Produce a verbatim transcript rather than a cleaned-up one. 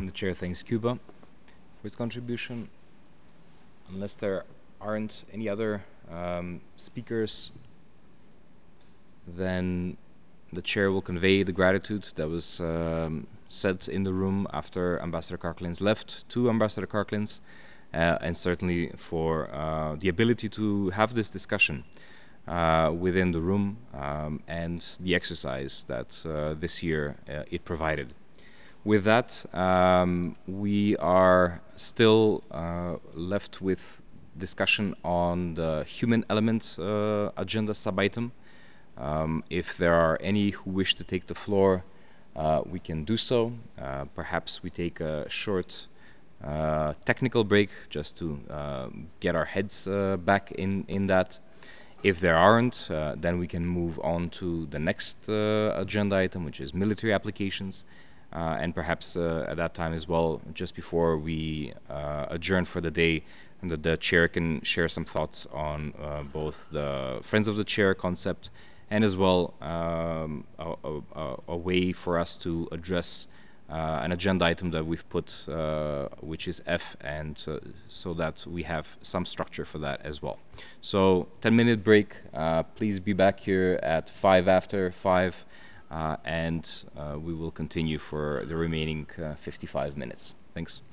and the chair thanks Cuba for its contribution. Unless there aren't any other um, speakers, then the chair will convey the gratitude that was um, said in the room after Ambassador Karkelins left to Ambassador Karkelins, uh, and certainly for uh, the ability to have this discussion uh, within the room um, and the exercise that uh, this year uh, it provided. With that, um, we are still uh, left with discussion on the human element uh, agenda sub-item. Um, if there are any who wish to take the floor, uh, we can do so. Uh, perhaps we take a short uh, technical break just to uh, get our heads uh, back in, in that. If there aren't, uh, then we can move on to the next uh, agenda item, which is military applications. Uh, and perhaps uh, at that time as well, just before we uh, adjourn for the day, and the, the chair can share some thoughts on uh, both the Friends of the Chair concept and as well um, a, a, a way for us to address uh, an agenda item that we've put, uh, which is F, and uh, so that we have some structure for that as well. So ten minute break. Uh, please be back here at five after five. Uh, and uh, we will continue for the remaining uh, fifty-five minutes. Thanks.